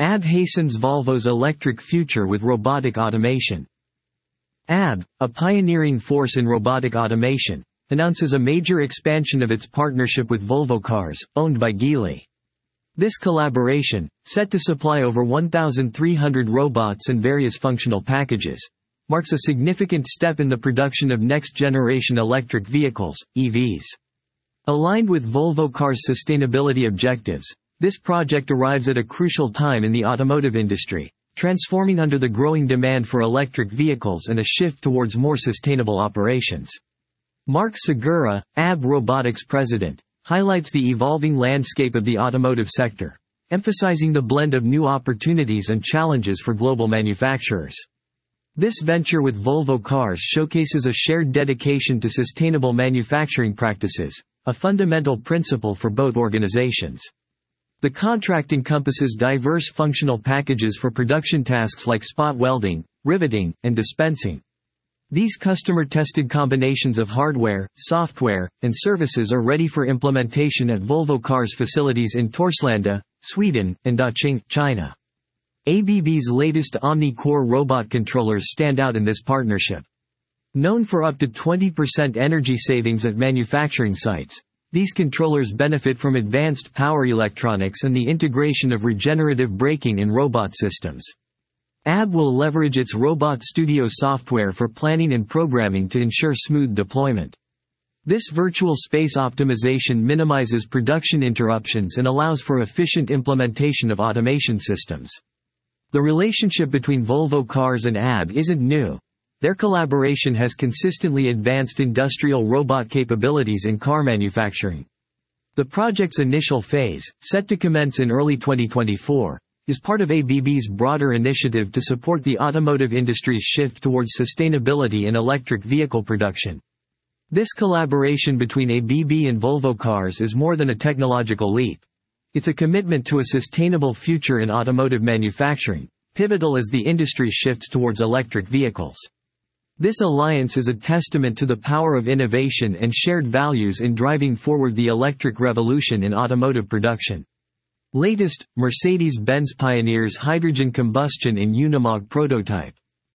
ABB hastens Volvo's electric future with robotic automation. ABB, a pioneering force in robotic automation, announces a major expansion of its partnership with Volvo Cars, owned by Geely. This collaboration, set to supply over 1,300 robots and various functional packages, marks a significant step in the production of next-generation electric vehicles, EVs. Aligned with Volvo Cars' sustainability objectives, this project arrives at a crucial time in the automotive industry, transforming under the growing demand for electric vehicles and a shift towards more sustainable operations. Mark Segura, ABB Robotics president, highlights the evolving landscape of the automotive sector, emphasizing the blend of new opportunities and challenges for global manufacturers. This venture with Volvo Cars showcases a shared dedication to sustainable manufacturing practices, a fundamental principle for both organizations. The contract encompasses diverse functional packages for production tasks like spot welding, riveting, and dispensing. These customer-tested combinations of hardware, software, and services are ready for implementation at Volvo Cars facilities in Torslanda, Sweden, and Daqing, China. ABB's latest OmniCore robot controllers stand out in this partnership. Known for up to 20% energy savings at manufacturing sites, these controllers benefit from advanced power electronics and the integration of regenerative braking in robot systems. ABB will leverage its Robot Studio software for planning and programming to ensure smooth deployment. This virtual space optimization minimizes production interruptions and allows for efficient implementation of automation systems. The relationship between Volvo Cars and ABB isn't new. Their collaboration has consistently advanced industrial robot capabilities in car manufacturing. The project's initial phase, set to commence in early 2024, is part of ABB's broader initiative to support the automotive industry's shift towards sustainability in electric vehicle production. This collaboration between ABB and Volvo Cars is more than a technological leap. It's a commitment to a sustainable future in automotive manufacturing, pivotal as the industry shifts towards electric vehicles. This alliance is a testament to the power of innovation and shared values in driving forward the electric revolution in automotive production. Latest, Mercedes-Benz pioneers hydrogen combustion in Unimog prototype.